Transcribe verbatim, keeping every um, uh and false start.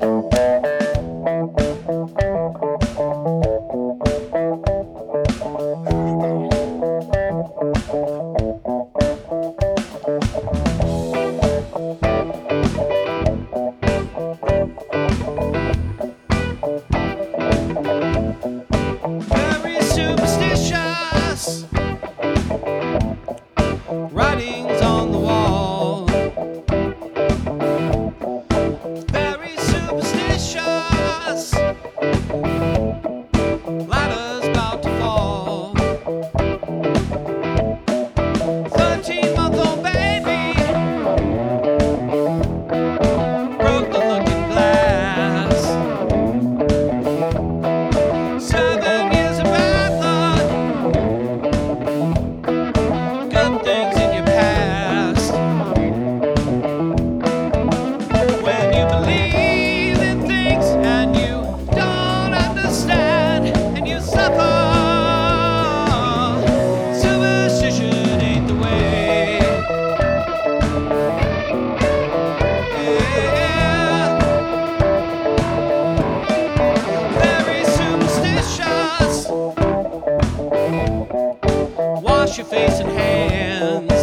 Very superstitious writings on the wall. Very superstitious ladders about to fall. Thirteen month old baby broke the looking glass. Seven years of bad luck, good things in your past. When you believe in things and you don't understand and you suffer, superstition ain't the way. Yeah. Very superstitious. Wash your face and hands.